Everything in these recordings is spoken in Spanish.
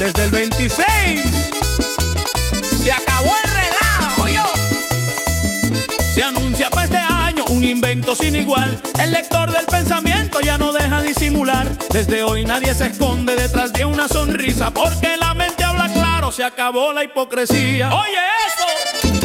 desde el 26. Se acabó el relajo, yo. Se anuncia para este año un invento sin igual. El lector del pensamiento ya no deja disimular. Desde hoy nadie se esconde detrás de una sonrisa, porque la mente habla claro, se acabó la hipocresía. Oye eso,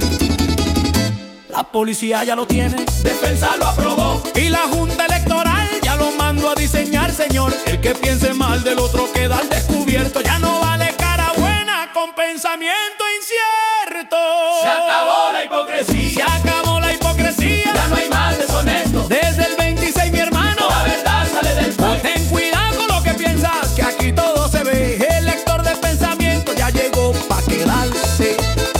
la policía ya lo tiene, Defensa lo aprobó y la Junta Electoral ya lo mandó a diseñar, señor. El que piense mal del otro queda al descubierto. Ya no vale cara buena con pensamiento incierto. Se acabó la hipocresía. Se acabó la hipocresía. Ya no hay más deshonesto. Desde el 26, mi hermano, La verdad sale del país. ten cuidado con lo que piensas, que aquí todo se ve. El lector de pensamiento ya llegó pa' quedarse.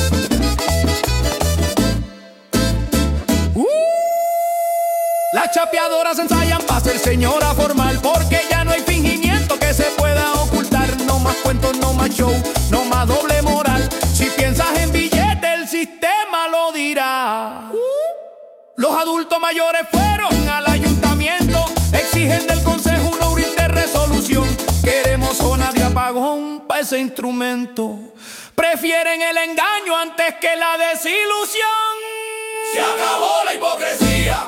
Las chapeadoras ensayan para ser señora formal, porque ya no hay fingimiento que se pueda ocultar. No más cuentos, no más show, no más doble moral. Si piensas en billete, el sistema lo dirá. Los adultos mayores fueron al ayuntamiento, exigen del consejo una urgente resolución. Queremos zona de apagón para ese instrumento. Prefieren el engaño antes que la desilusión. Se acabó la hipocresía.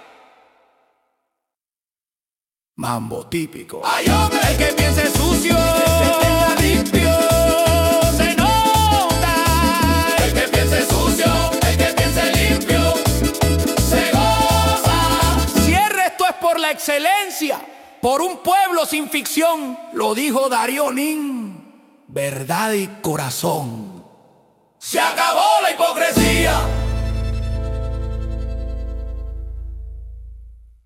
Mambo típico. Ay, hombre. El que piense sucio, limpio, se nota. El que piense sucio, el que piense limpio, se goza. Cierre, esto es por la excelencia, por un pueblo sin ficción. Lo dijo Darío Nin, verdad y corazón. Se acabó la hipocresía.